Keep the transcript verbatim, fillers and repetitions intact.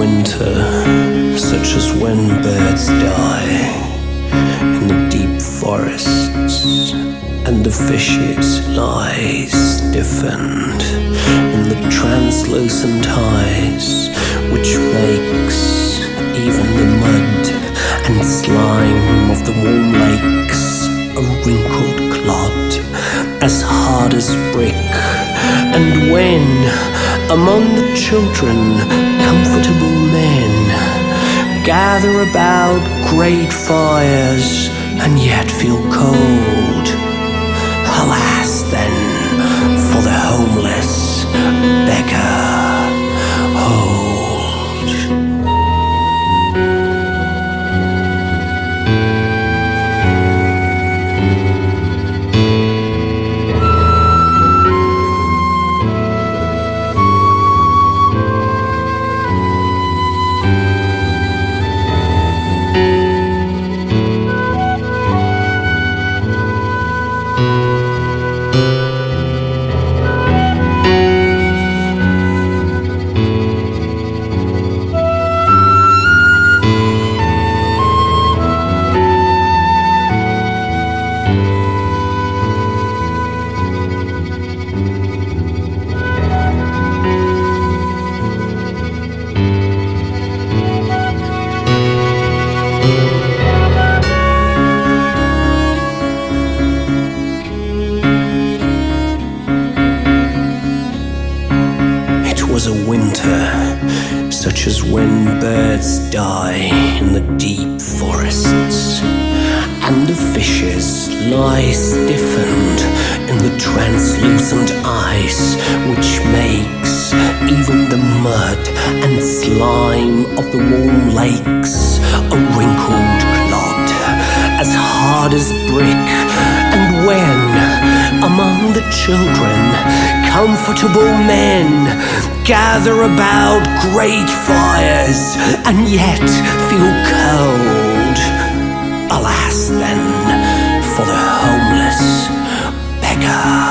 winter, such as when birds die in the deep forests, and the fishes lie stiffened in the translucent ice, which makes even the mud and slime of the warm lakes a wrinkled clod as hard as brick. And when among the children comfortable men gather about great fires and yet feel cold, alas then for the homeless beggar hold. Was a winter, such as when birds die in the deep forests, and the fishes lie stiffened in the translucent ice, which makes even the mud and slime of the warm lakes a wrinkled clod as hard as brick. And when among the children comfortable men gather about great fires and yet feel cold, alas then for the homeless beggar.